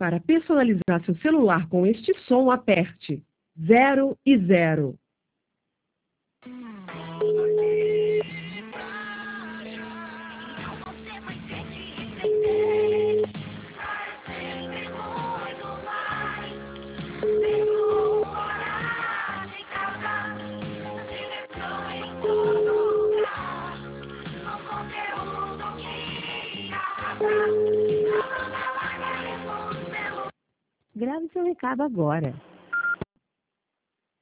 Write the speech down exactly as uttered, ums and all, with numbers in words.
Para personalizar seu celular com este som, aperte zero e zero. Grave seu recado agora.